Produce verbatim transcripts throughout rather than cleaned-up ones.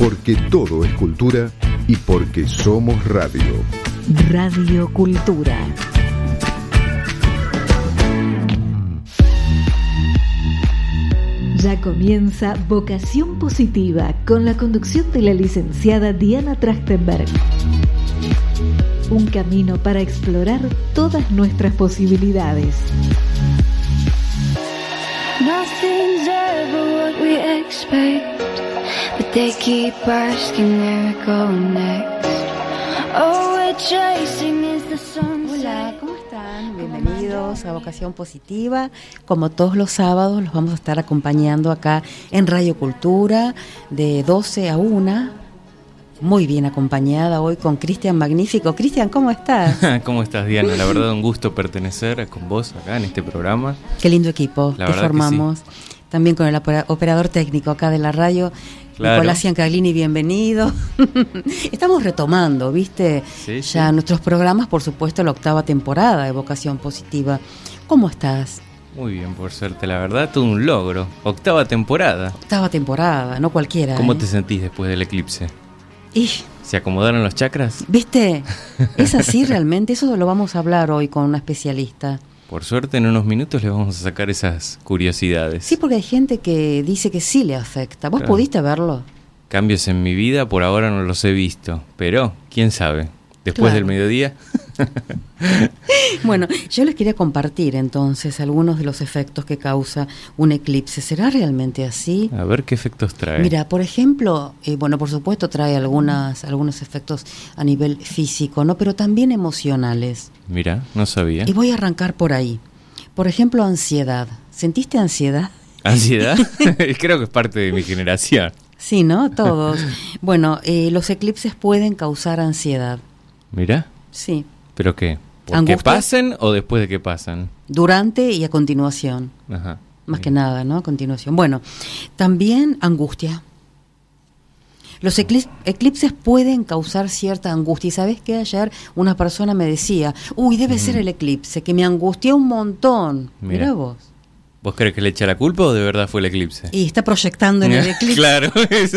porque todo es cultura y porque somos radio. Radio Cultura. Ya comienza Vocación Positiva con la conducción de la licenciada Diana Trachtenberg. Un camino para explorar todas nuestras posibilidades. Nothing's ever what we expect, but they keep asking where we go next. Oh, we're chasing is the sunset. Hola, ¿cómo están? Bienvenidos a Vocación Positiva. Como todos los sábados, los vamos a estar acompañando acá en Radio Cultura de doce a una. Muy bien acompañada hoy con Cristian Magnífico. Cristian, ¿cómo estás? ¿Cómo estás, Diana? La verdad, un gusto pertenecer con vos acá en este programa. Qué lindo equipo la que formamos. Que sí. También con el operador técnico acá de la radio, claro. Nicolás Ciancaglini, bienvenido. Estamos retomando, ¿viste? Sí, ya sí. Nuestros programas, por supuesto, la octava temporada de Vocación Positiva. ¿Cómo estás? Muy bien, por suerte, la verdad, todo un logro. Octava temporada. Octava temporada, no cualquiera. ¿Cómo ¿eh? te sentís después del eclipse? Y... ¿Se acomodaron los chakras? ¿Viste? Es así realmente, eso lo vamos a hablar hoy con una especialista. Por suerte, en unos minutos les vamos a sacar esas curiosidades. Sí, porque hay gente que dice que sí le afecta. ¿Vos claro. pudiste verlo? Cambios en mi vida, por ahora no los he visto. Pero, ¿quién sabe? Después claro. del mediodía. Bueno, yo les quería compartir entonces algunos de los efectos que causa un eclipse. ¿Será realmente así? A ver qué efectos trae. Mira, por ejemplo, eh, bueno, por supuesto trae algunas, algunos efectos a nivel físico, ¿no? Pero también emocionales. Mira, no sabía. Y voy a arrancar por ahí. Por ejemplo, ansiedad. ¿Sentiste ansiedad? ¿Ansiedad? Creo que es parte de mi generación. Sí, ¿no? Todos. Bueno, eh, los eclipses pueden causar ansiedad. Mira. Sí. ¿Pero qué? ¿Por qué pasen o después de que pasan? Durante y a continuación. Ajá. Más bien. Que nada, ¿no? A continuación. Bueno, también angustia. Los eclip- eclipses pueden causar cierta angustia. Y ¿sabés qué? Ayer una persona me decía, uy, debe uh-huh. ser el eclipse, que me angustió un montón. Mira. Mirá vos. ¿Vos crees que le echa la culpa o de verdad fue el eclipse? Y está proyectando en el eclipse. Claro, eso.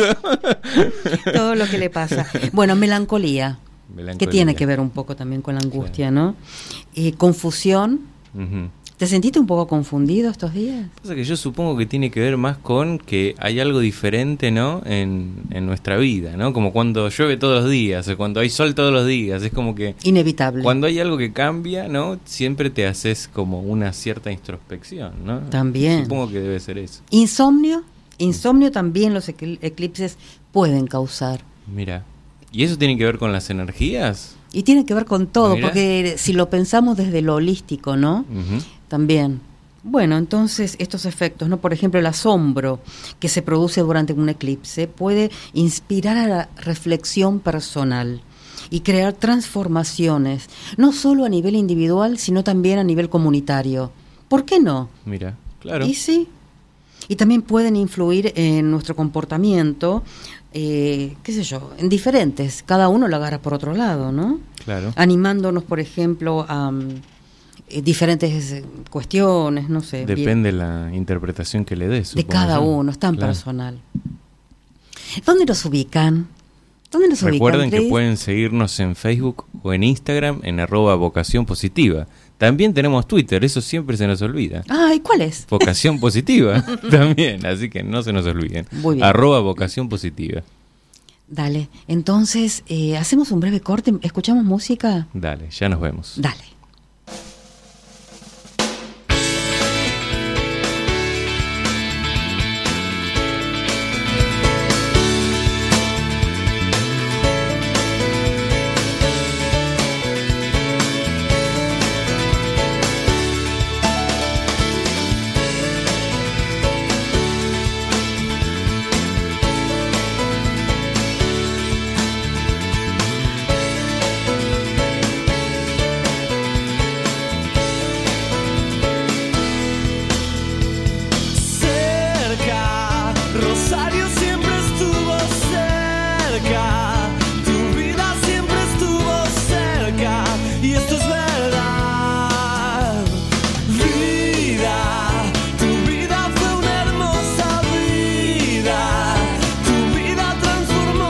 Todo lo que le pasa. Bueno, melancolía. Melancolía. Que tiene que ver un poco también con la angustia, claro. ¿no? Eh, confusión. Uh-huh. ¿Te sentiste un poco confundido estos días? Pasa que yo supongo que tiene que ver más con que hay algo diferente, ¿no? En, en nuestra vida, ¿no? Como cuando llueve todos los días, o cuando hay sol todos los días, es como que... Inevitable. Cuando hay algo que cambia, ¿no? Siempre te haces como una cierta introspección, ¿no? También. Supongo que debe ser eso. Insomnio. Insomnio también los eclipses pueden causar. Mira. ¿Y eso tiene que ver con las energías? Y tiene que ver con todo, Mirá. Porque si lo pensamos desde lo holístico, ¿no? Uh-huh. También. Bueno, entonces estos efectos, ¿no? Por ejemplo, el asombro que se produce durante un eclipse puede inspirar a la reflexión personal y crear transformaciones, no solo a nivel individual, sino también a nivel comunitario. ¿Por qué no? Mira, claro. Y sí. Y también pueden influir en nuestro comportamiento, eh, qué sé yo, en diferentes. Cada uno lo agarra por otro lado, ¿no? Claro. Animándonos, por ejemplo, a um, eh, diferentes eh, cuestiones, no sé. Depende de la interpretación que le des. De cada yo. uno, es tan claro. personal. ¿Dónde nos ubican? ¿Dónde nos Recuerden ubican, que pueden seguirnos en Facebook o en Instagram en arroba Vocación Positiva. También tenemos Twitter, eso siempre se nos olvida. Ah, ¿y cuál es? Vocación Positiva también, así que no se nos olviden. Muy bien. Arroba Vocación Positiva. Dale, entonces, eh, hacemos un breve corte, ¿escuchamos música? Dale, ya nos vemos. Dale. Transformó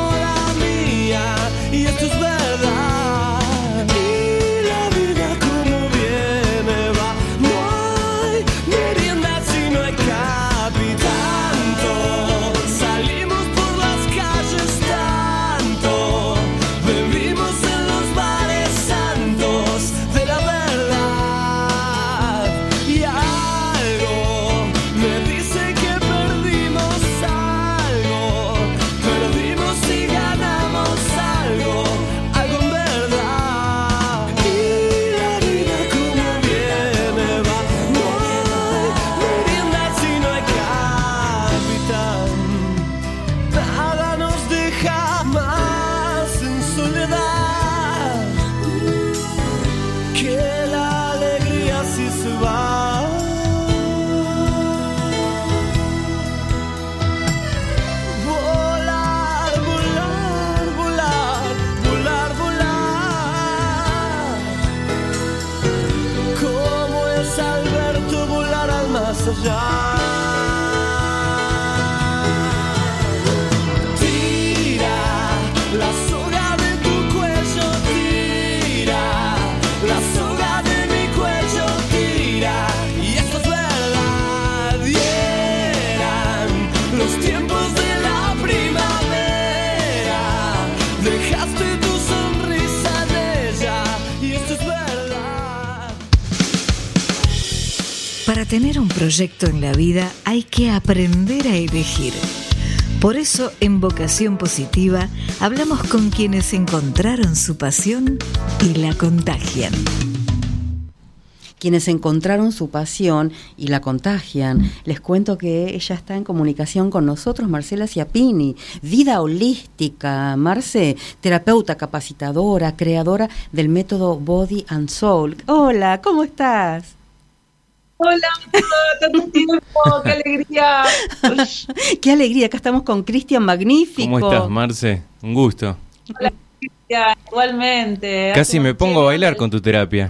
Para tener un proyecto en la vida hay que aprender a elegir. Por eso, en Vocación Positiva, hablamos con quienes encontraron su pasión y la contagian. Quienes encontraron su pasión y la contagian. Les cuento que ella está en comunicación con nosotros, Marcela Ciapini, vida holística. Marce, terapeuta, capacitadora, creadora del método Body and Soul. Hola, ¿cómo estás? Hola, tanto tiempo, qué alegría. Qué alegría, acá estamos con Cristian Magnífico. ¿Cómo estás, Marce? Un gusto. Hola, Cristian, igualmente. Casi me pongo a bailar con tu terapia.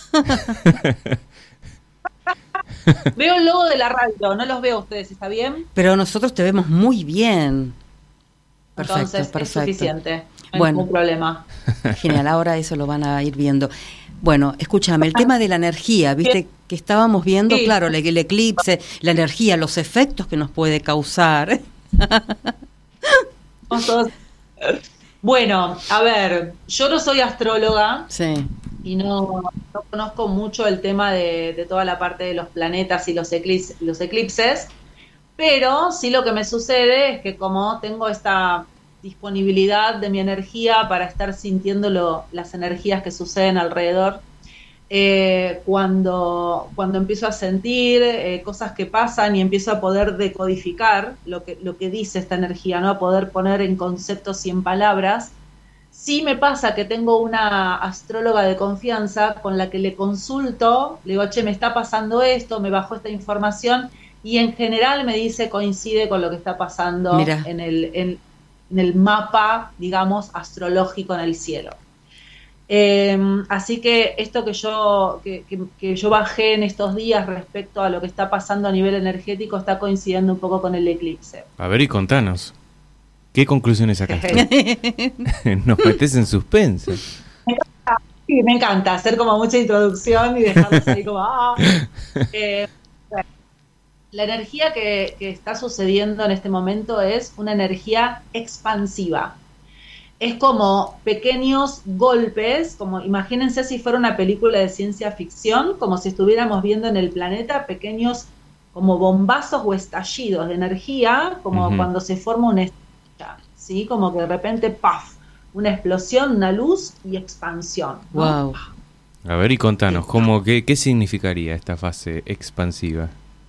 Veo el logo de la radio, no los veo ustedes, ¿está bien? Pero nosotros te vemos muy bien. Perfecto, Entonces perfecto. Es suficiente, no hay bueno, ningún problema. Genial, ahora eso lo van a ir viendo. Bueno, escúchame, el tema de la energía, ¿viste? Que estábamos viendo, Sí. claro, el, el eclipse, la energía, los efectos que nos puede causar. Vamos todos. Bueno, a ver, yo no soy astróloga Sí. y no, no conozco mucho el tema de, de toda la parte de los planetas y los eclipses, los eclipses, pero sí lo que me sucede es que como tengo esta disponibilidad de mi energía para estar sintiendo lo, las energías que suceden alrededor, eh, cuando, cuando empiezo a sentir eh, cosas que pasan y empiezo a poder decodificar lo que, lo que dice esta energía, ¿no? A poder poner en conceptos y en palabras. Sí me pasa que tengo una astróloga de confianza con la que le consulto, le digo, che, me está pasando esto, me bajó esta información, y en general me dice coincide con lo que está pasando Mira. en el, en, en el mapa, digamos, astrológico en el cielo. Eh, así que esto que yo, que, que, que yo bajé en estos días respecto a lo que está pasando a nivel energético está coincidiendo un poco con el eclipse. A ver, y contanos. ¿Qué conclusiones sacaste? Nos metés en suspenso. Sí, me encanta hacer como mucha introducción y dejarlos ahí como... Ah. Eh, bueno, la energía que, que está sucediendo en este momento es una energía expansiva. Es como pequeños golpes, como imagínense si fuera una película de ciencia ficción, como si estuviéramos viendo en el planeta pequeños como bombazos o estallidos de energía, como Uh-huh. cuando se forma una estrella, ¿sí? Como que de repente, ¡paf! Una explosión, una luz y expansión, ¿no? Wow. A ver, y contanos, ¿cómo, qué, ¿qué significaría esta fase expansiva?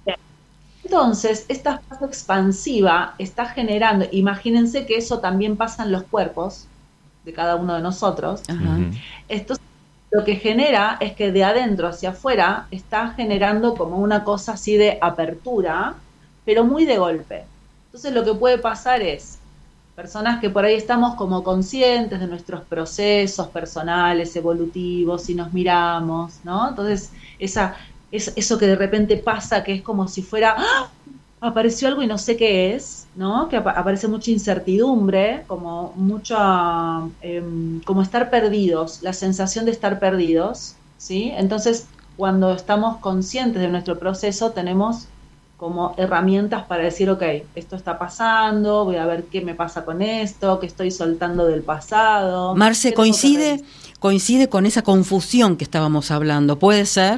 Entonces, esta fase expansiva está generando, imagínense que eso también pasa en los cuerpos de cada uno de nosotros. Ajá. Ujú. Esto lo que genera es que de adentro hacia afuera está generando como una cosa así de apertura, pero muy de golpe. Entonces lo que puede pasar es personas que por ahí estamos como conscientes de nuestros procesos personales, evolutivos, y nos miramos, ¿no? Entonces esa, es, eso que de repente pasa, que es como si fuera, ¡ah! Apareció algo y no sé qué es, ¿no? Que ap- aparece mucha incertidumbre, como mucha, eh, como estar perdidos, la sensación de estar perdidos, ¿sí? Entonces, cuando estamos conscientes de nuestro proceso, tenemos como herramientas para decir, ok, esto está pasando, voy a ver qué me pasa con esto, qué estoy soltando del pasado. Marce, ¿Qué tengo que coincide, revisar? coincide con esa confusión que estábamos hablando, ¿puede ser?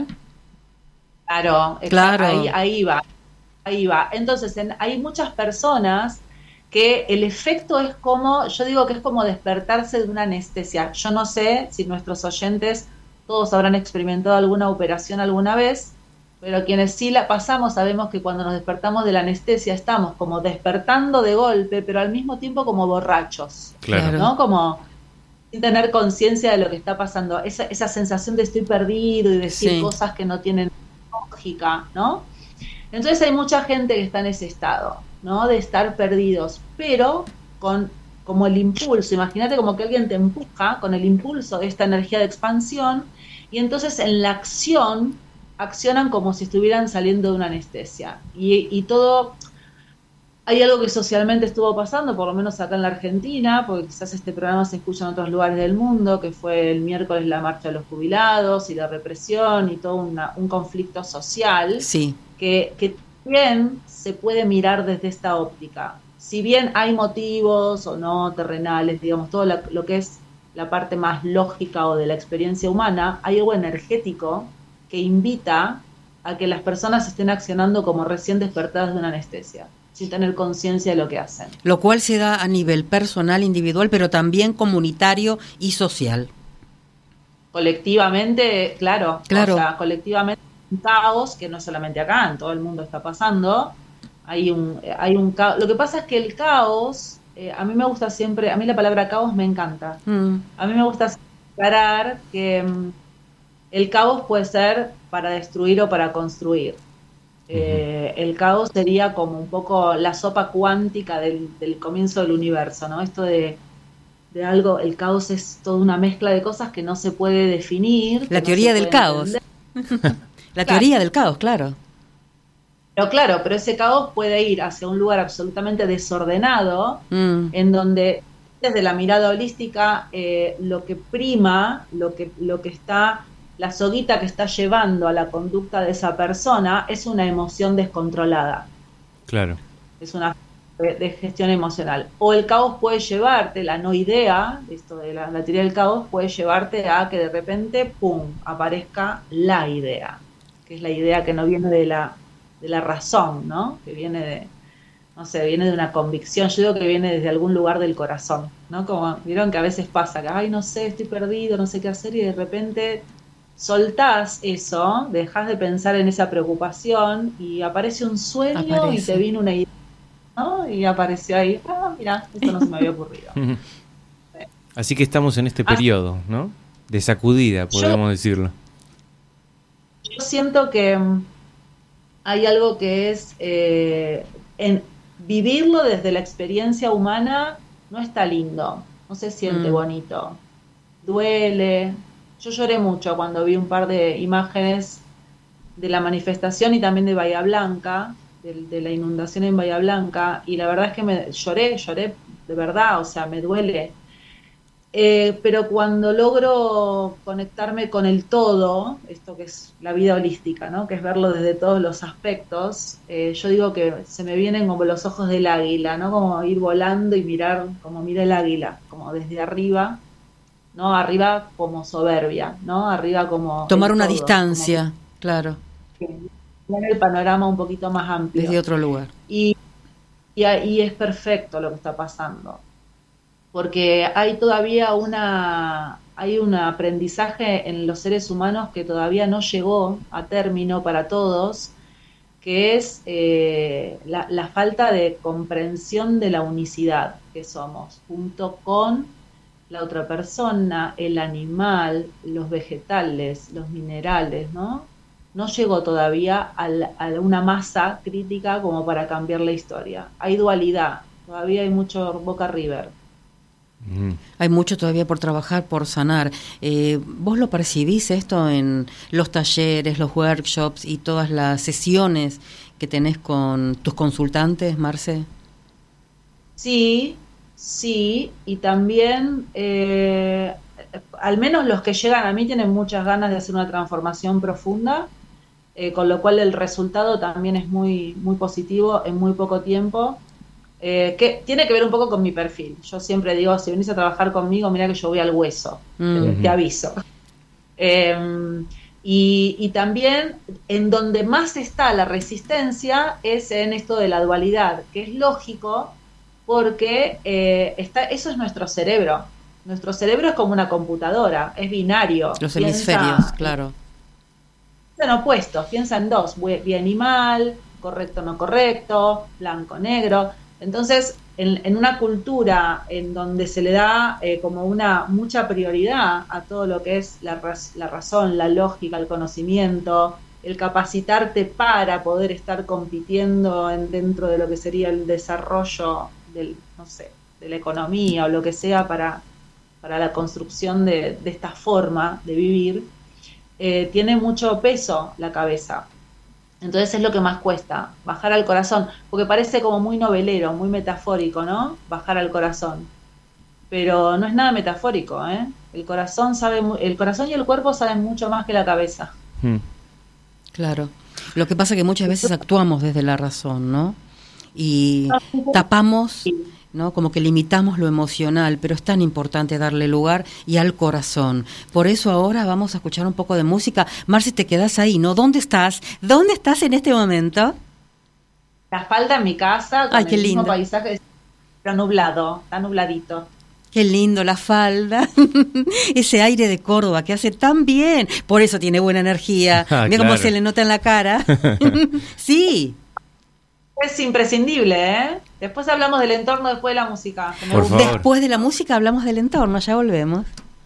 Claro, exa- Claro. Ahí, ahí va, ahí va. Entonces, en- hay muchas personas que el efecto es como, yo digo que es como despertarse de una anestesia. Yo no sé si nuestros oyentes todos habrán experimentado alguna operación alguna vez, pero quienes sí la pasamos sabemos que cuando nos despertamos de la anestesia estamos como despertando de golpe, pero al mismo tiempo como borrachos, Claro. ¿no? Como sin tener conciencia de lo que está pasando. Esa, esa sensación de estoy perdido y decir Sí. cosas que no tienen lógica, ¿no? Entonces hay mucha gente que está en ese estado, ¿no? De estar perdidos, pero con como el impulso, imagínate como que alguien te empuja con el impulso de esta energía de expansión, y entonces en la acción accionan como si estuvieran saliendo de una anestesia. Y, y todo, hay algo que socialmente estuvo pasando, por lo menos acá en la Argentina, porque quizás este programa se escucha en otros lugares del mundo, que fue el miércoles la marcha de los jubilados y la represión y todo una, un conflicto social. Sí. que, que también se puede mirar desde esta óptica. Si bien hay motivos o no terrenales, digamos, todo la, lo que es la parte más lógica o de la experiencia humana, hay algo energético que invita a que las personas estén accionando como recién despertadas de una anestesia, sin tener conciencia de lo que hacen. Lo cual se da a nivel personal, individual, pero también comunitario y social. Colectivamente, claro, claro. O sea, colectivamente un caos, que no solamente acá, en todo el mundo está pasando. Hay un, hay un caos. Lo que pasa es que el caos, eh, a mí me gusta siempre, a mí la palabra caos me encanta. Mm. A mí me gusta aclarar que um, el caos puede ser para destruir o para construir. Eh, uh-huh. El caos sería como un poco la sopa cuántica del, del comienzo del universo, ¿no? Esto de, de algo, el caos es toda una mezcla de cosas que no se puede definir. La teoría no del caos. La claro. teoría del caos, claro. Pero claro, pero ese caos puede ir hacia un lugar absolutamente desordenado, mm. en donde desde la mirada holística eh, lo que prima, lo que, lo que está... la soguita que está llevando a la conducta de esa persona es una emoción descontrolada. Claro. Es una de, de gestión emocional. O el caos puede llevarte, la no idea, esto de la, la teoría del caos, puede llevarte a que de repente, pum, aparezca la idea, que es la idea que no viene de la, de la razón, ¿no? Que viene de, no sé, viene de una convicción. Yo digo que viene desde algún lugar del corazón, ¿no? Como vieron que a veces pasa, que, ay, no sé, estoy perdido, no sé qué hacer, y de repente... soltás eso, dejás de pensar en esa preocupación y aparece un sueño aparece. Y te vino una idea, ¿no? Y apareció ahí, ah, mirá, esto no se me había ocurrido. Así que estamos en este periodo, ¿no? De sacudida, podríamos yo, decirlo. Yo siento que hay algo que es, eh, en vivirlo desde la experiencia humana no está lindo, no se siente mm. bonito, duele. Yo lloré mucho cuando vi un par de imágenes de la manifestación y también de Bahía Blanca, de, de la inundación en Bahía Blanca, y la verdad es que me lloré, lloré de verdad, o sea, me duele. Eh, pero cuando logro conectarme con el todo, esto que es la vida holística, ¿no? Que es verlo desde todos los aspectos, eh, yo digo que se me vienen como los ojos del águila, ¿no? Como ir volando y mirar como mira el águila, como desde arriba. ¿No? Arriba como soberbia, ¿no? Arriba como... Tomar una todo, distancia, como, claro. Ver el panorama un poquito más amplio. Desde otro lugar. Y, y, y es perfecto lo que está pasando. Porque hay todavía una... Hay un aprendizaje en los seres humanos que todavía no llegó a término para todos, que es eh, la, la falta de comprensión de la unicidad que somos, junto con... la otra persona, el animal, los vegetales, los minerales, ¿no? No llegó todavía a, la, a una masa crítica como para cambiar la historia. Hay dualidad, todavía hay mucho Boca River. Mm. Hay mucho todavía por trabajar, por sanar. Eh, ¿Vos lo percibís esto en los talleres, los workshops y todas las sesiones que tenés con tus consultantes, Marce? Sí, Sí, y también, eh, al menos los que llegan a mí tienen muchas ganas de hacer una transformación profunda, eh, con lo cual el resultado también es muy, muy positivo en muy poco tiempo, eh, que tiene que ver un poco con mi perfil. Yo siempre digo, si venís a trabajar conmigo, mira que yo voy al hueso, mm-hmm. te aviso. Eh, y, y también en donde más está la resistencia es en esto de la dualidad, que es lógico, porque eh, está, eso es nuestro cerebro. Nuestro cerebro es como una computadora, es binario. Los piensa, hemisferios, claro. Piensa en opuestos, piensa en dos, bien y mal, correcto no correcto, blanco negro. Entonces, en, en una cultura en donde se le da eh, como una mucha prioridad a todo lo que es la, la razón, la lógica, el conocimiento, el capacitarte para poder estar compitiendo en, dentro de lo que sería el desarrollo del, no sé, de la economía o lo que sea para, para la construcción de, de esta forma de vivir, eh, tiene mucho peso la cabeza. Entonces es lo que más cuesta, bajar al corazón, porque parece como muy novelero, muy metafórico, ¿no? Bajar al corazón. Pero no es nada metafórico, ¿eh? El corazón sabe, el corazón y el cuerpo saben mucho más que la cabeza. Hmm. Claro. Lo que pasa es que muchas veces actuamos desde la razón, ¿no? Y tapamos ¿no? Como que limitamos lo emocional, pero es tan importante darle lugar y al corazón. Por eso ahora vamos a escuchar un poco de música. Marci, te quedas ahí, ¿no? ¿Dónde estás? ¿Dónde estás en este momento? La falda en mi casa, con Ay, qué el mismo lindo. paisaje, pero nublado, está nubladito. Qué lindo la falda, ese aire de Córdoba que hace tan bien, por eso tiene buena energía. Ah, Mira cómo claro. se le nota en la cara. Sí. Es imprescindible, ¿eh? Después hablamos del entorno después de la música. que me Por gusta. favor. Después de la música hablamos del entorno, ya volvemos.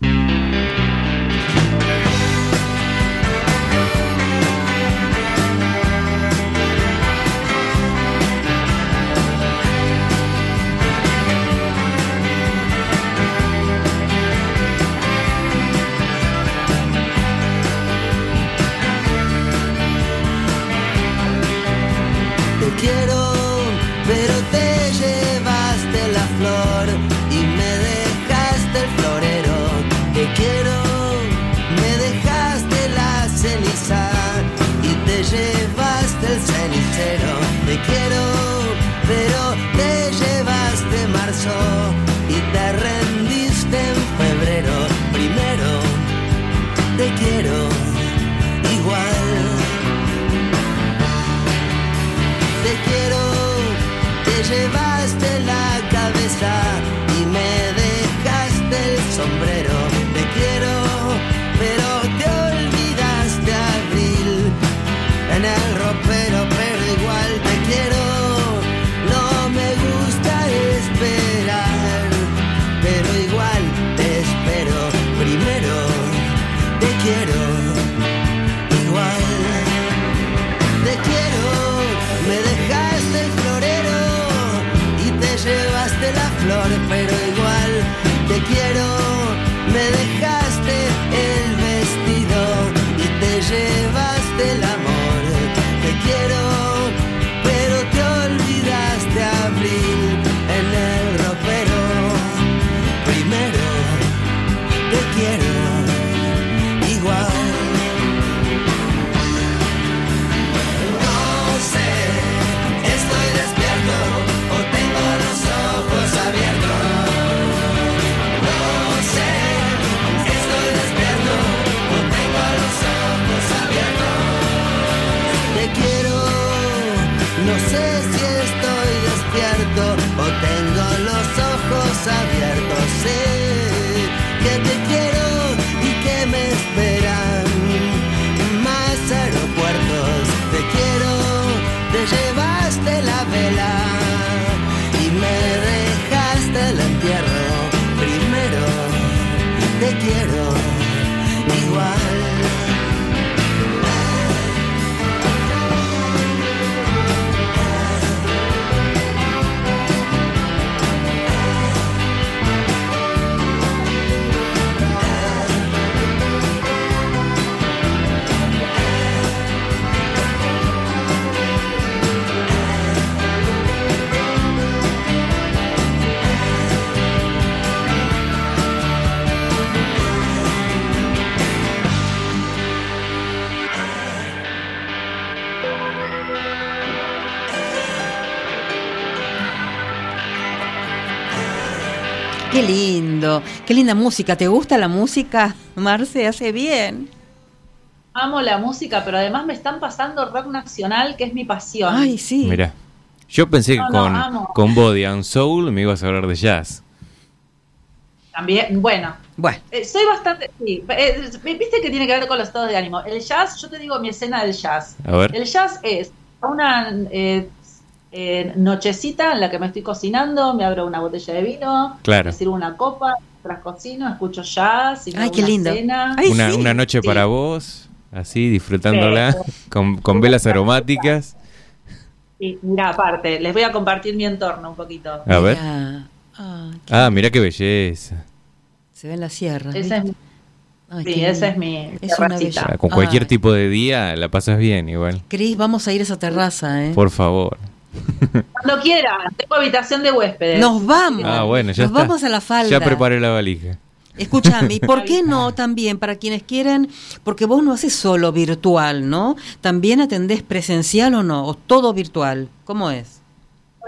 Te quiero, pero te llevaste la flor y me dejaste el florero. Te quiero, me dejaste la ceniza y te llevaste el cenicero. Te quiero, pero te llevaste marzo y te rendiste en febrero. Primero, te quiero igual. Te quiero, te llevaste la cabeza y me dejaste el sombrero. Te quiero, pero te olvidaste abril en el ropero, pero igual te quiero. No me gusta esperar, pero igual te espero. Primero, te quiero igual. Te quiero, me dejaste el florero y te llevaste la flor, pero igual te quiero. Me dejaste el vestido y te llevaste el amor. Te quiero, pero te olvidaste abril en el ropero. Primero, te quiero igual. No sé, estoy despierto o tengo los ojos abiertos. No sé, estoy despierto o tengo los ojos abiertos. Te quiero, no sé si estoy despierto o tengo los ojos abiertos. Sé que te quiero y que me esperan más aeropuertos. Te quiero, te llevaste la vela y me dejaste el entierro. Primero, te quiero igual. Qué lindo, qué linda música. ¿Te gusta la música, Marce? Hace bien. Amo la música, pero además me están pasando rock nacional, que es mi pasión. Ay, sí. Mirá, yo pensé que No, no, con, amo. con Body and Soul me ibas a hablar de jazz. También, bueno, Bueno, eh, soy bastante, sí, eh, viste que tiene que ver con los estados de ánimo. El jazz, yo te digo mi escena del jazz. A ver. El jazz es una eh, eh, nochecita en la que me estoy cocinando, me abro una botella de vino, Claro. me sirvo una copa, mientras cocino, escucho jazz, y me ay, hago qué una lindo. cena. Ay, Una, sí. una noche Sí. para vos, así disfrutándola, Sí. con, con velas aromáticas. Y mira, aparte, les voy a compartir mi entorno un poquito. A ver. Mirá. Ah, qué- Ah, mirá qué belleza. se ve en la sierra. Ese es, ¿viste? Ay, sí, qué esa es lindo. mi Es una terracita. belleza. Con cualquier Ay. tipo de día la pasas bien igual. Cris, vamos a ir a esa terraza, ¿eh? Por favor. Cuando quieran, tengo habitación de huéspedes. Nos vamos. Ah, bueno, ya Nos está. vamos a la falda. Ya preparé la valija. Escúchame, ¿y por qué no también para quienes quieren? Porque vos no haces solo virtual, ¿no? ¿También atendés presencial o no? ¿O todo virtual? ¿Cómo es?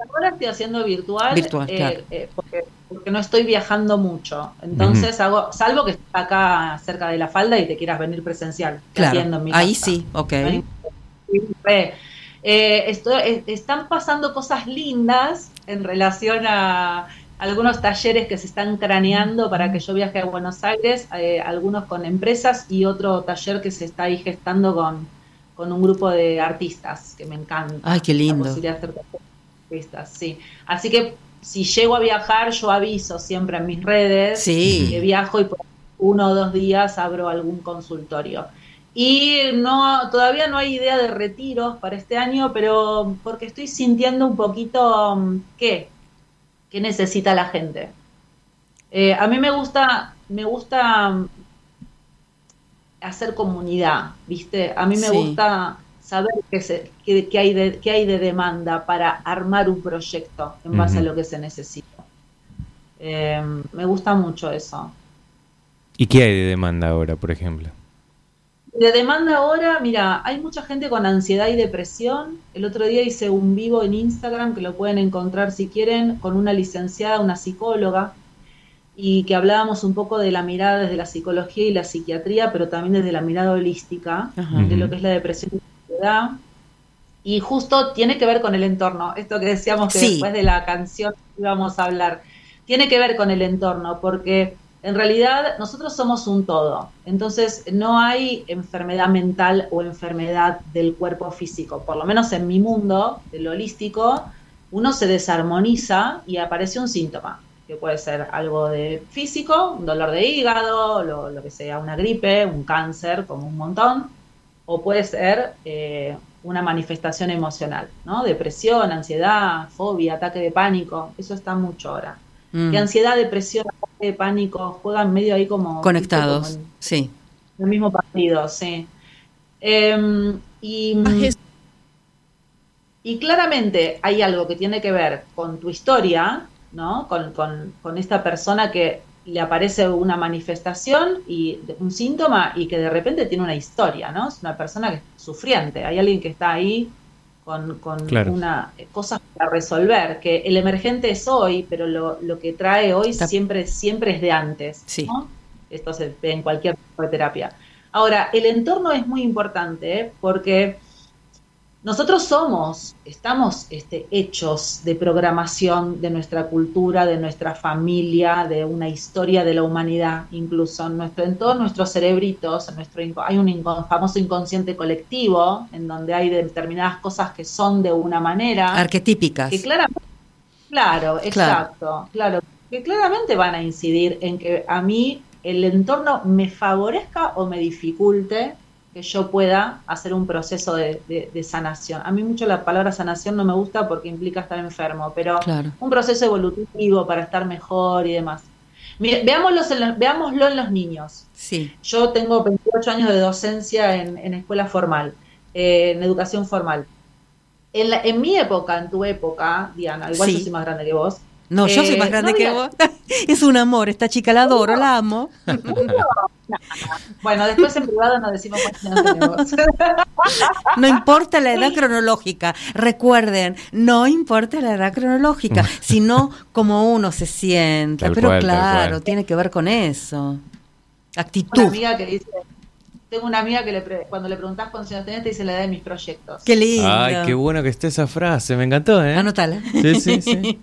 ahora estoy haciendo virtual, Virtual, eh, claro. eh, porque, porque no estoy viajando mucho. Entonces Ujú. hago, salvo que estés acá cerca de La Falda y te quieras venir presencial. Te atiendo en Claro, mi ahí casa. sí, ok. Ahí- Eh, eh, esto- eh, están pasando cosas lindas en relación a algunos talleres que se están craneando para que yo viaje a Buenos Aires, eh, algunos con empresas y otro taller que se está ahí gestando con, con un grupo de artistas, que me encanta. Ay, qué lindo. La posibilidad de hacer talleres de artistas, sí. Así que si llego a viajar, yo aviso siempre en mis redes Sí. que viajo y por uno o dos días abro algún consultorio. Y no, todavía no hay idea de retiros para este año, pero porque estoy sintiendo un poquito um, qué, qué necesita la gente. Eh, a mí me gusta, me gusta um, hacer comunidad, ¿viste? A mí me Sí. gusta saber qué, se, qué, qué hay de, qué hay de demanda para armar un proyecto en base Ujú. a lo que se necesita. Eh, me gusta mucho eso. ¿Y qué hay de demanda ahora, por ejemplo? De demanda ahora, mira, hay mucha gente con ansiedad y depresión. El otro día hice un vivo en Instagram, que lo pueden encontrar si quieren, con una licenciada, una psicóloga, y que hablábamos un poco de la mirada desde la psicología y la psiquiatría, pero también desde la mirada holística, Ajá. de lo que es la depresión y la ansiedad. Y justo tiene que ver con el entorno, esto que decíamos que Sí. después de la canción íbamos a hablar, tiene que ver con el entorno, porque en realidad nosotros somos un todo, entonces no hay enfermedad mental o enfermedad del cuerpo físico, por lo menos en mi mundo, del holístico, uno se desarmoniza y aparece un síntoma, que puede ser algo de físico, un dolor de hígado, lo, lo que sea, una gripe, un cáncer, como un montón, o puede ser eh, una manifestación emocional, ¿no? Depresión, ansiedad, fobia, ataque de pánico, eso está mucho ahora. Mm. Que ansiedad, depresión, ataque de pánico juegan medio ahí como... Conectados, ¿viste? Como sí. en el mismo partido, sí. Eh, y, y claramente hay algo que tiene que ver con tu historia, ¿no? Con, con, con esta persona que le aparece una manifestación y un síntoma y que de repente tiene una historia, ¿no? Es una persona que es sufriente, hay alguien que está ahí con, con Claro. una cosas para resolver, que el emergente es hoy, pero lo, lo que trae hoy Está- siempre, siempre es de antes, Sí. ¿no? Esto se ve en cualquier tipo de terapia. Ahora, el entorno es muy importante, ¿eh? Porque nosotros somos, estamos este, hechos de programación de nuestra cultura, de nuestra familia, de una historia de la humanidad, incluso en, nuestro, en todos nuestros cerebritos, en nuestro, inco- hay un inco- famoso inconsciente colectivo, en donde hay determinadas cosas que son de una manera, Arquetípicas. que claramente, claro, exacto, claro, que claramente van a incidir en que a mí el entorno me favorezca o me dificulte que yo pueda hacer un proceso de, de, de sanación. A mí mucho la palabra sanación no me gusta porque implica estar enfermo, pero Claro. un proceso evolutivo para estar mejor y demás. Mire, veámoslo en los, veámoslo en los niños. Sí. Yo tengo veintiocho años de docencia en, en escuela formal, eh, en educación formal. En, la, en mi época, en tu época, Diana, igual Sí. yo soy más grande que vos. No, yo soy eh, más grande no que había- vos. Es un amor, esta chica la adoro, la amo. Bueno, después en privado nos decimos cuántos años tenemos. No importa la edad cronológica. Recuerden, no importa la edad cronológica, sino cómo uno se sienta. Tal Pero cual, tal claro, cual. tiene que ver con eso. Una Actitud. amiga que dice, tengo una amiga que le pre- cuando le preguntás cuántos años tenés te dice la edad de mis proyectos. Qué lindo. Ay, qué bueno que esté esa frase, me encantó, ¿eh? Anótala. Sí, sí, sí.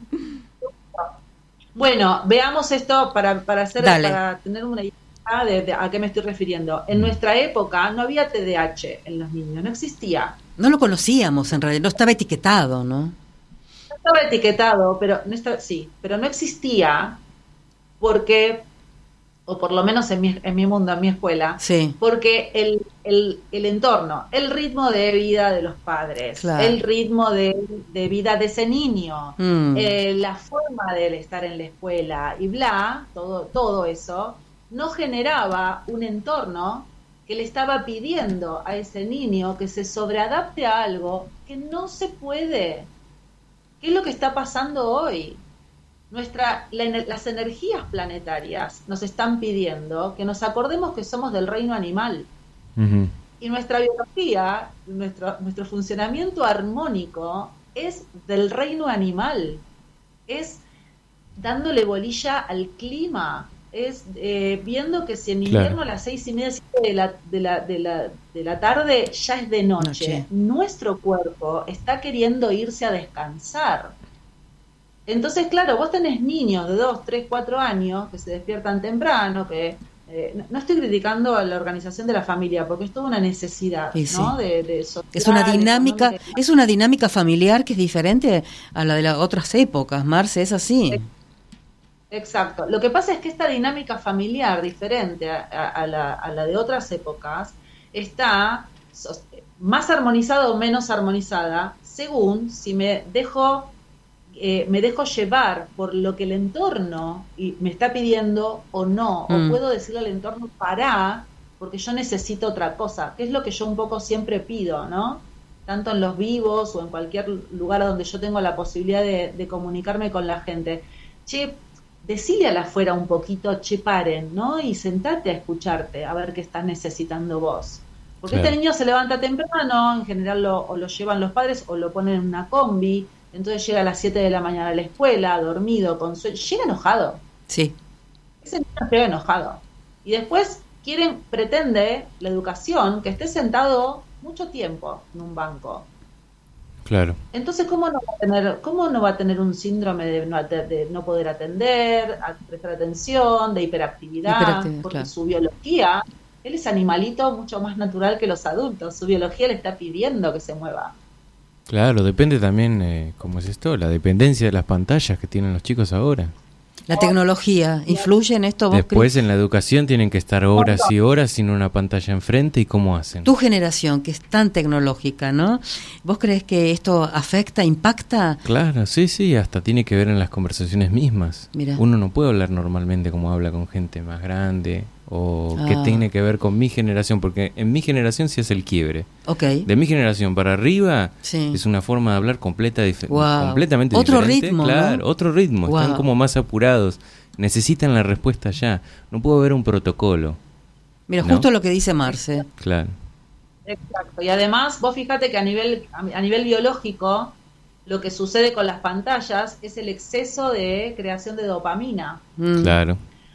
Bueno, veamos esto para, para hacer, Dale. para tener una idea de, de a qué me estoy refiriendo. En Mm. nuestra época no había T D A H en los niños, no existía. No lo conocíamos en realidad, no estaba etiquetado, ¿no? No estaba etiquetado, pero no estaba, sí, pero no existía porque, o por lo menos en mi, en mi mundo, en mi escuela, Sí. porque el, el, el entorno, el ritmo de vida de los padres, Claro. el ritmo de, de vida de ese niño, Mm. eh, la forma de él estar en la escuela y bla, todo, todo eso, no generaba un entorno que le estaba pidiendo a ese niño que se sobreadapte a algo que no se puede. ¿Qué es lo que está pasando hoy? Nuestra, la, las energías planetarias nos están pidiendo que nos acordemos que somos del reino animal. Ujú. Y nuestra biología, nuestro, nuestro funcionamiento armónico es del reino animal, es dándole bolilla al clima, es eh, viendo que si en invierno Claro. a las seis y media siete de la, de, la, de, la, de la tarde ya es de noche. Noche. Nuestro cuerpo está queriendo irse a descansar. Entonces, claro, vos tenés niños de dos, tres, cuatro años que se despiertan temprano, que eh, no- no estoy criticando a la organización de la familia, porque es toda una necesidad, Sí, sí. ¿no? De, de social, Es una dinámica, económica. es una dinámica familiar que es diferente a la de las otras épocas, Marce, es así. Exacto. Lo que pasa es que esta dinámica familiar, diferente a, a- a la, a la de otras épocas, está sos- más armonizada o menos armonizada según si me dejo, eh, me dejo llevar por lo que el entorno y me está pidiendo o no, Mm. o puedo decirle al entorno pará, porque yo necesito otra cosa, que es lo que yo un poco siempre pido, ¿no? Tanto en los vivos o en cualquier lugar donde yo tengo la posibilidad de, de comunicarme con la gente. Che, decile a la afuera un poquito, che, paren, ¿no? Y sentate a escucharte, a ver qué estás necesitando vos. Porque Claro. este niño se levanta temprano, en general lo, o lo llevan los padres o lo ponen en una combi, entonces llega a las siete de la mañana a la escuela, dormido, con sueño, llega enojado. Sí. Ese niño llega enojado. Y después quieren, pretende la educación que esté sentado mucho tiempo en un banco. Claro. Entonces, ¿cómo no va a tener, cómo no va a tener un síndrome de no, ate- de no poder atender, a prestar atención, de hiperactividad? Hiperactividad, Porque claro. su biología, él es animalito mucho más natural que los adultos. Su biología le está pidiendo que se mueva. Claro, depende también, eh, ¿cómo es esto? La dependencia de las pantallas que tienen los chicos ahora. La tecnología influye en esto, vos Después crees? en la educación tienen que estar horas y horas sin una pantalla enfrente, ¿y cómo hacen? Tu generación, que es tan tecnológica, ¿no? ¿Vos crees que esto afecta, impacta? Claro, sí, sí, hasta tiene que ver en las conversaciones mismas. Mira. Uno no puede hablar normalmente como habla con gente más grande o que Ah. tiene que ver con mi generación, porque en mi generación sí es el quiebre. Ok. De mi generación para arriba Sí. es una forma de hablar completa dif- Guau. completamente Otro diferente. ritmo, ¿no? Claro, otro ritmo. Están Guau. como más apurados. Necesitan la respuesta ya. No puedo ver un protocolo. Mira, ¿no? justo lo que dice Marce. Claro. Exacto. Y además, vos fíjate que a nivel, a nivel biológico, lo que sucede con las pantallas es el exceso de creación de dopamina. Mm. Claro.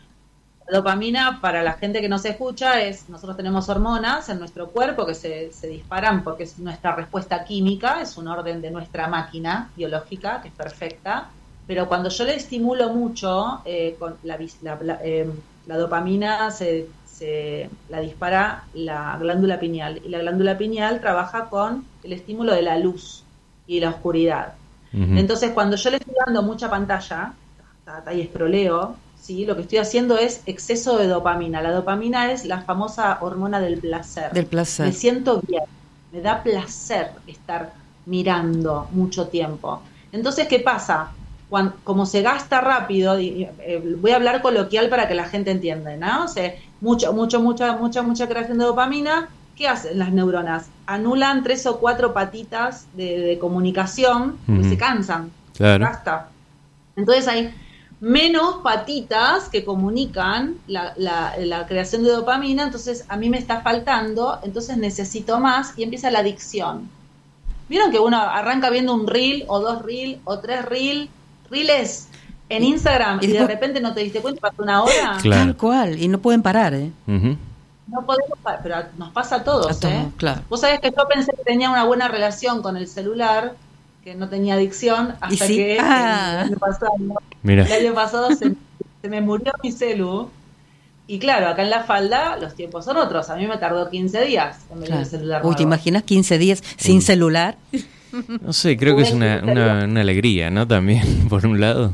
La dopamina, para la gente que no se escucha, es, nosotros tenemos hormonas en nuestro cuerpo que se, se disparan porque es nuestra respuesta química, es un orden de nuestra máquina biológica, que es perfecta, pero cuando yo le estimulo mucho, eh, con la, vis- la, la, eh, la dopamina se, se la dispara la glándula pineal, y la glándula pineal trabaja con el estímulo de la luz y la oscuridad. Ujú. Entonces, cuando yo le estoy dando mucha pantalla, ta, ta, y escroleo, ¿sí? Lo que estoy haciendo es exceso de dopamina. La dopamina es la famosa hormona del placer. Del placer. Me siento bien, me da placer estar mirando mucho tiempo. Entonces, ¿qué pasa? Cuando, como se gasta rápido, y, eh, voy a hablar coloquial para que la gente entienda, ¿no? O sea, mucho, mucho, mucha, mucha, mucha creación de dopamina. ¿Qué hacen las neuronas? Anulan tres o cuatro patitas de, de comunicación y Ujú. se cansan. Claro. Basta. Entonces hay menos patitas que comunican la, la, la creación de dopamina, entonces a mí me está faltando, entonces necesito más y empieza la adicción. ¿Vieron que uno arranca viendo un reel o dos reel o tres reel, reels en Instagram y y de después- repente no te diste cuenta, pasó una hora? Claro. Tal cual. Y no pueden parar, ¿eh? Ujú. No podemos, pa- pero nos pasa a todos, A todos, ¿eh? claro. Vos sabés que yo pensé que tenía una buena relación con el celular, que no tenía adicción, ¿Y hasta sí? que Ah. el año pasado, Mira. el año pasado se, se me murió mi celu. Y claro, acá en la falda los tiempos son otros. A mí me tardó quince días en venir Claro. el celular Uy, ¿te nuevo. imaginas quince días sin Mm. celular? No sé, creo que es una, una, una alegría, ¿no? También, por un lado.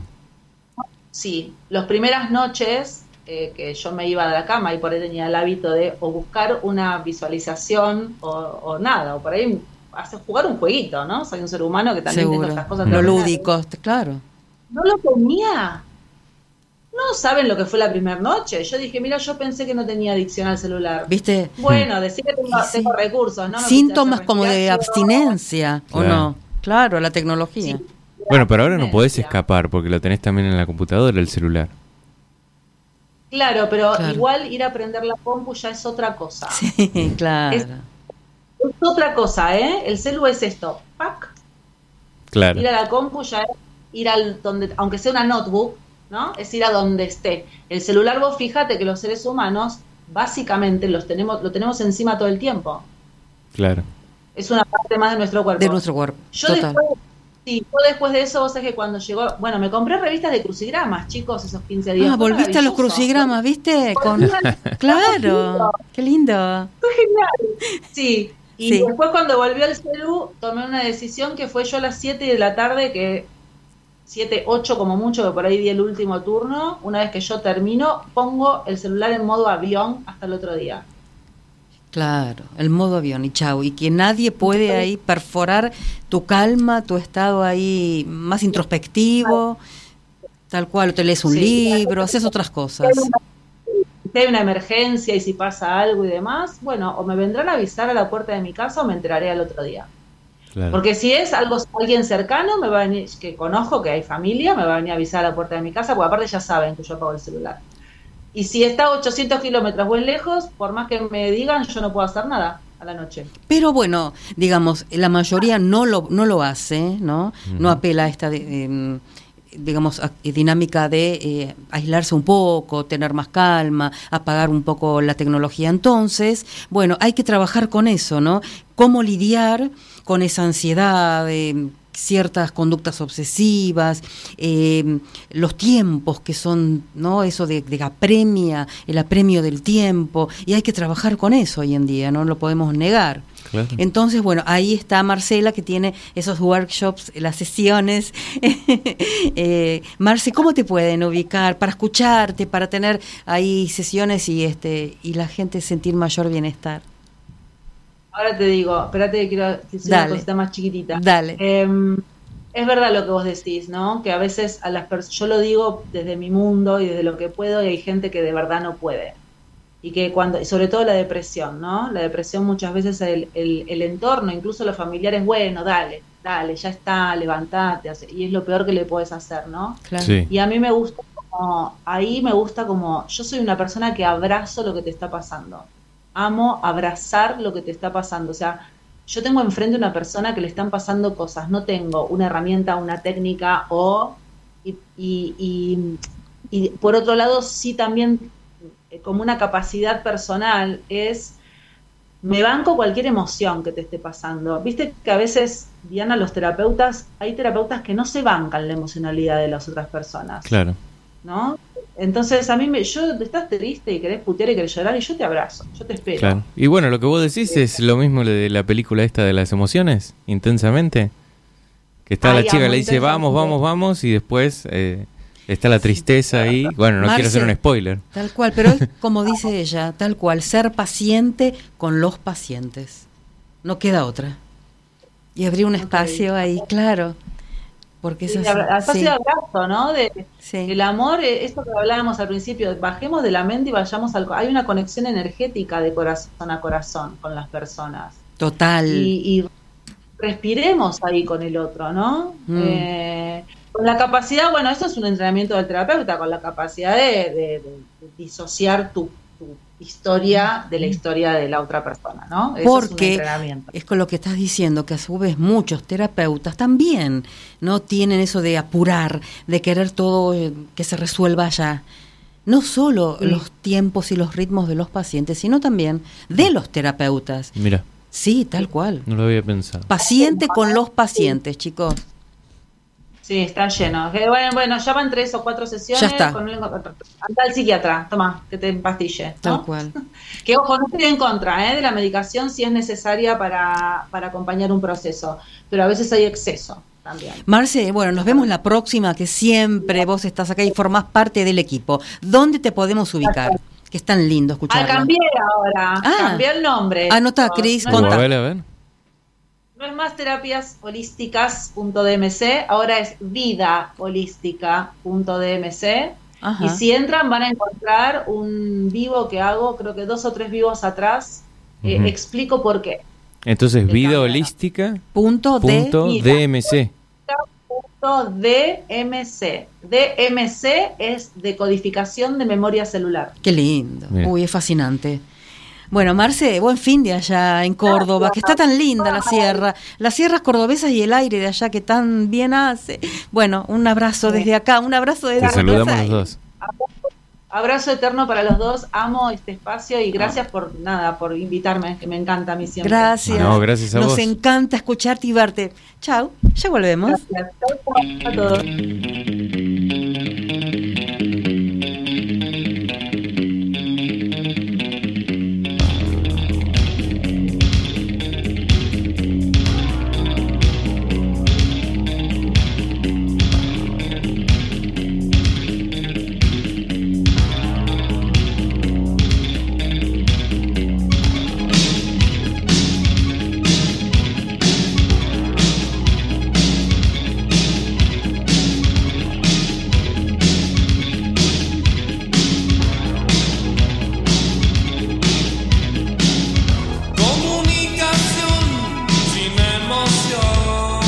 Sí, las primeras noches eh, que yo me iba de la cama y por ahí tenía el hábito de o buscar una visualización o, o nada, o por ahí hacer jugar un jueguito, ¿no? Soy un ser humano que también Seguro. tengo estas cosas. Lo terrenales. lúdico, claro. No lo tenía. No saben lo que fue la primera noche. Yo dije, mira, yo pensé que no tenía adicción al celular. ¿Viste? Bueno, decir que tengo, Y sí. tengo recursos, ¿no? Me Síntomas puse a hacer como de respiración. abstinencia, ¿o Claro. no? Claro, la tecnología. Sí. Bueno, pero ahora no podés Abstinencia. escapar porque lo tenés también en la computadora, el celular. Claro, pero Claro. igual ir a prender la compu ya es otra cosa. Sí, claro. Es- Es otra cosa, ¿eh? El celu es esto. Pac. Claro. Ir a la compu ya es ir al donde, aunque sea una notebook, ¿no? Es ir a donde esté. El celular, vos fíjate que los seres humanos básicamente los tenemos, lo tenemos encima todo el tiempo. Claro. Es una parte más de nuestro cuerpo. De nuestro cuerpo. Yo Total. después, sí, yo después de eso, vos sabés que cuando llegó, bueno, me compré revistas de crucigramas, chicos, esos quince días. Ah, Fue volviste a los maravilloso. crucigramas, ¿viste? Con... Claro, qué lindo. Fue genial. Sí. Y Sí. después cuando volvió el celu, tomé una decisión que fue yo a las siete de la tarde, que siete, ocho como mucho, que por ahí di el último turno. Una vez que yo termino, pongo el celular en modo avión hasta el otro día. Claro, el modo avión y chau. Y que nadie puede ahí perforar tu calma, tu estado ahí más introspectivo, tal cual, te lees un Sí. libro, haces otras cosas. Si hay una emergencia y si pasa algo y demás, bueno, o me vendrán a avisar a la puerta de mi casa o me enteraré al otro día. Claro. Porque si es algo alguien cercano, me va a venir, que conozco, que hay familia, me va a venir a avisar a la puerta de mi casa, porque aparte ya saben que yo apago el celular. Y si está a ochocientos kilómetros o lejos, por más que me digan, yo no puedo hacer nada a la noche. Pero bueno, digamos, la mayoría no lo no lo hace, ¿no? No Ujú. apela a esta, de, eh, digamos, a- dinámica de eh, aislarse un poco, tener más calma, apagar un poco la tecnología. Entonces, bueno, hay que trabajar con eso, ¿no? Cómo lidiar con esa ansiedad, eh, ciertas conductas obsesivas, eh, los tiempos que son, ¿no? Eso de, de apremia, el apremio del tiempo, y hay que trabajar con eso hoy en día, no lo podemos negar. Claro. Entonces, bueno, ahí está Marcela que tiene esos workshops, las sesiones. eh, Marce, ¿cómo te pueden ubicar para escucharte, para tener ahí sesiones y este y la gente sentir mayor bienestar? Ahora te digo, espérate que quiero decir Dale. una cosita más chiquitita. Dale. Eh, es verdad lo que vos decís, ¿no? Que a veces a las personas, yo lo digo desde mi mundo y desde lo que puedo, y hay gente que de verdad no puede. Y que cuando, y sobre todo la depresión, ¿no? La depresión muchas veces el, el, el entorno, incluso los familiares, bueno, dale, dale, ya está, levantate, hace- y es lo peor que le puedes hacer, ¿no? Claro. Sí. Y a mí me gusta como, ahí me gusta como, yo soy una persona que abrazo lo que te está pasando. Amo abrazar lo que te está pasando. O sea, yo tengo enfrente una persona que le están pasando cosas, no tengo una herramienta, una técnica o... Y, y, y, y por otro lado, sí también eh, como una capacidad personal es... Me banco cualquier emoción que te esté pasando. Viste que a veces, Diana, los terapeutas, hay terapeutas que no se bancan la emocionalidad de las otras personas, Claro. ¿no? Entonces a mí, me, yo estás triste y querés putear y querés llorar y yo te abrazo, yo te espero. Claro. Y bueno, lo que vos decís es lo mismo de la película esta de las emociones, Intensamente. Que está Ay, la chica amo que le dice Intensamente. vamos, vamos, vamos, y después eh, está la tristeza ahí. Bueno, no Marce, quiero hacer un spoiler. Tal cual, pero es como dice ella, tal cual, ser paciente con los pacientes. No queda otra. Y abrir un Ok. espacio ahí, claro. Porque Sí, eso de abra- es espacio de abrazo, ¿no? De, sí. El amor, eh, esto que hablábamos al principio, bajemos de la mente y vayamos al... co- Hay una conexión energética de corazón a corazón con las personas. Total. Y, y respiremos ahí con el otro, ¿no? Mm. Eh, con la capacidad, bueno, eso es un entrenamiento del terapeuta, con la capacidad de, de- de- de disociar tu, tu historia de la historia de la otra persona, ¿no? Eso es un Porque entrenamiento. es con lo que estás diciendo, que a su vez muchos terapeutas también no tienen eso de apurar, de querer todo eh, que se resuelva ya. No solo Sí. los tiempos y los ritmos de los pacientes, sino también de los terapeutas. Mira, Sí, tal cual. no lo había pensado. Paciente con los pacientes, chicos. Sí, está lleno. Que, bueno, bueno, ya van tres o cuatro sesiones. Ya está. Con un- anda al psiquiatra, toma, que te empastille, ¿no? Tal cual. Que ojo, no estoy en contra, ¿eh? De la medicación si es necesaria para, para acompañar un proceso, pero a veces hay exceso también. Marce, bueno, nos vemos la próxima, que siempre vos estás acá y formás parte del equipo. ¿Dónde te podemos ubicar? Que es tan lindo Ah, escucharlo. cambié ahora, Ah. cambié el nombre. Anota, No, Cris, no, ¿Cómo? contá. A ver, a ver. no es más terapias holísticas punto d m c, ahora es vida holística punto d m c. Ajá. Y si entran van a encontrar un vivo que hago, creo que dos o tres vivos atrás, eh, Ujú. explico por qué. Entonces, De vida cámara. holística. Punto de... Punto Vida. D M C. Punto D M C. D M C es decodificación de memoria celular. Qué lindo. Mira. Uy, es fascinante. Bueno, Marce, buen fin de allá en Córdoba, que está tan linda la sierra, las sierras cordobesas y el aire de allá que tan bien hace. Bueno, un abrazo desde acá, un abrazo desde Te acá. saludamos los dos. Abrazo eterno para los dos, amo este espacio y gracias por nada, por invitarme, que me encanta a mí siempre. Gracias. No, gracias a Nos vos. encanta escucharte y verte. Chau, ya volvemos. Gracias. Chau, chau a todos. Comunicación sin emoción,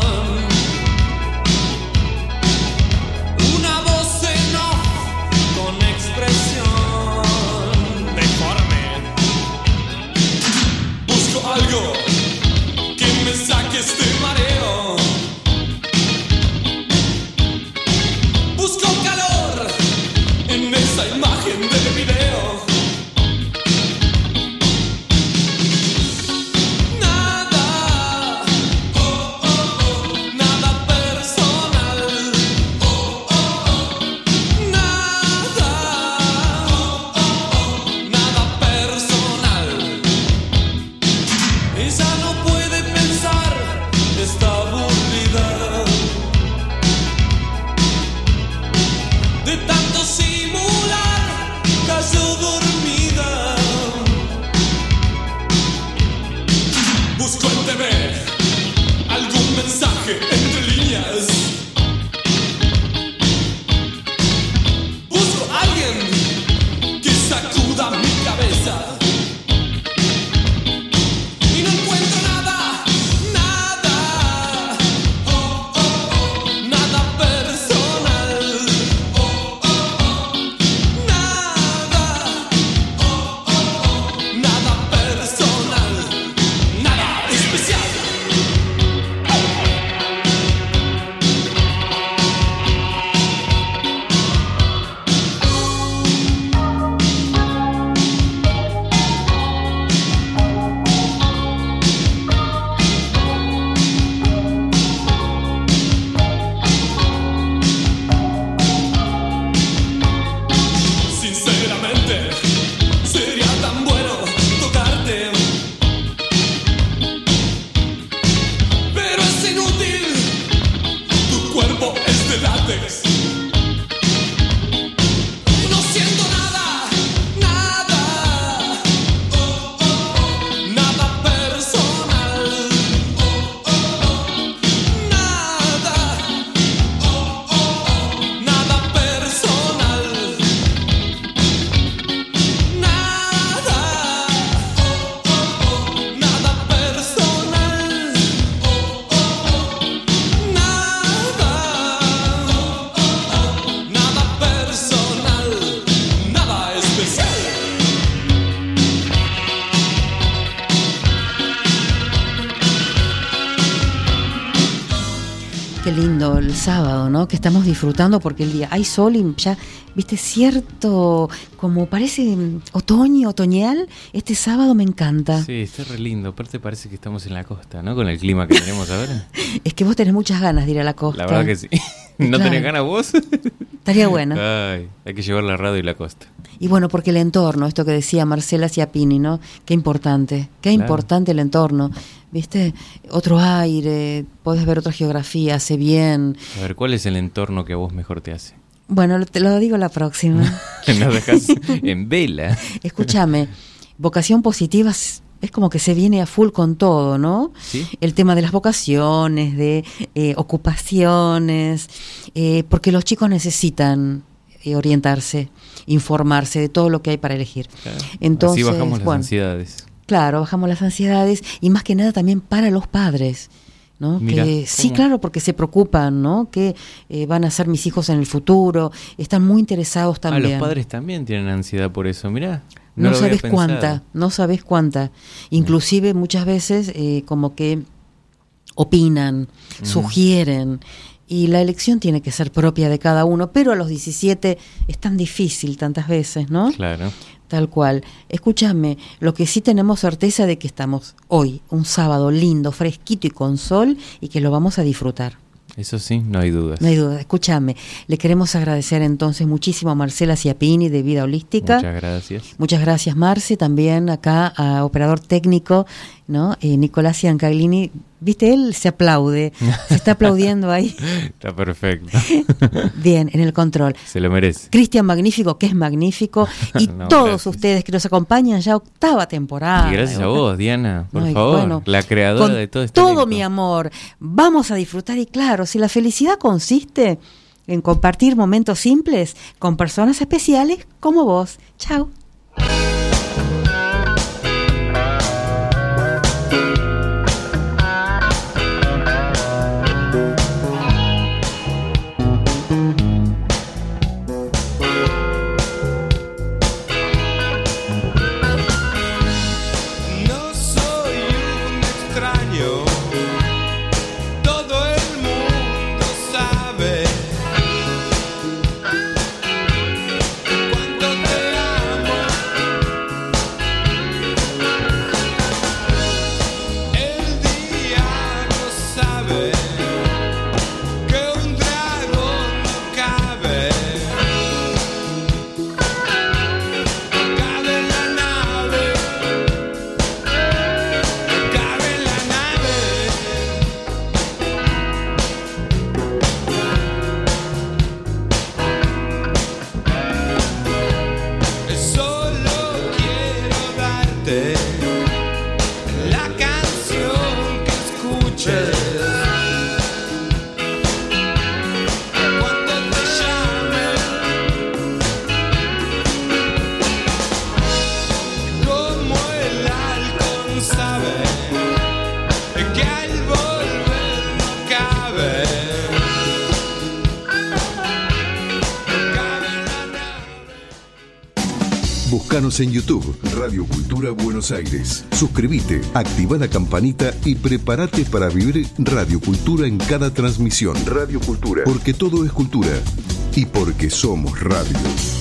una voz en off con expresión deforme. Busco algo que me saque este mareo. Busco calor en esa imagen del video. Nada, oh, oh, oh, nada personal, oh, oh, oh, nada, oh, oh, oh, nada personal. Ella no puede pensar, está aburrida de tanto simular, cayó dormida. Busco en T V algún mensaje entre líneas. Busco a alguien que sacuda mi cabeza. Y no encuentro nada, nada, oh, oh, oh, nada personal, oh, oh, oh, nada, oh, oh, oh, nada personal, nada especial. Sinceramente, sería tan bueno tocarte, pero es inútil, tu cuerpo es de látex. No siento nada, nada, oh, oh, oh, nada personal, oh, oh, oh, nada, oh, oh, oh, nada personal. Nada, oh, oh, oh, nada personal, oh, oh, oh, nada, oh, oh, oh, nada personal, nada especial. Qué lindo el sábado, ¿no? Que estamos disfrutando porque el día hay sol y ya, viste, cierto, como parece mm, otoño, otoñal. Este sábado me encanta. Sí, está re lindo. Aparte parece que estamos en la costa, ¿no? Con el clima que tenemos ahora. Es que vos tenés muchas ganas de ir a la costa. La verdad que sí. ¿No Claro. tenés ganas vos? Estaría bueno. Ay, hay que llevar la radio y la costa. Y bueno, porque el entorno, esto que decía Marcela Ciapini, ¿no? Qué importante, qué Claro. importante el entorno. ¿Viste? Otro aire, podés ver otra geografía, hace bien. A ver, ¿cuál es el entorno que a vos mejor te hace? Bueno, lo- te lo digo la próxima. Nos dejas en vela. Escúchame, vocación positiva es, es como que se viene a full con todo, ¿no? ¿Sí? El tema de las vocaciones, de eh, ocupaciones, eh, porque los chicos necesitan eh, orientarse, informarse de todo lo que hay para elegir. Claro. Entonces, Así bajamos las bueno, ansiedades. Claro, bajamos las ansiedades y más que nada también para los padres, ¿no? Mirá, que sí, ¿cómo? claro, porque se preocupan, ¿no? Que eh, van a ser mis hijos en el futuro, están muy interesados Ah, también. los padres también tienen ansiedad por eso, mirá. no, no lo había sabes pensado. cuánta, no sabes cuánta. Inclusive muchas veces eh, como que opinan, Ujú. sugieren, y la elección tiene que ser propia de cada uno, pero a los diecisiete es tan difícil tantas veces, ¿no? Claro. Tal cual. Escúchame, lo que sí tenemos certeza de que estamos hoy, un sábado lindo, fresquito y con sol, y que lo vamos a disfrutar. Eso sí, no hay dudas. No hay duda. Escúchame, le queremos agradecer entonces muchísimo a Marcela Ciapini de Vida Holística. Muchas gracias. Muchas gracias, Marce, también acá a operador técnico, ¿no? Eh, Nicolás Ciancaglini. Viste, él se aplaude, se está aplaudiendo ahí. Está perfecto. Bien, en el control. Se lo merece. Cristian Magnífico, que es magnífico, y No, todos gracias. ustedes que nos acompañan ya octava temporada. Y gracias a vos, Diana, por Ay, favor, bueno, la creadora con de todo este todo elenco. mi amor, vamos a disfrutar, y claro, si la felicidad consiste en compartir momentos simples con personas especiales como vos. Chao. No soy un extraño, todo el mundo sabe cuánto te amo. El diablo sabe que un dragón no cabe, cabe en la nave. Cabe en la nave. Solo quiero darte la canción que escuches cuando te llame, como el halcón sabe que al volver no cabe, cabe en la nave. Búscanos en YouTube, Radio Cultura Buenos Aires. Suscríbete, activa la campanita y prepárate para vivir Radio Cultura en cada transmisión. Radio Cultura. Porque todo es cultura y porque somos radio.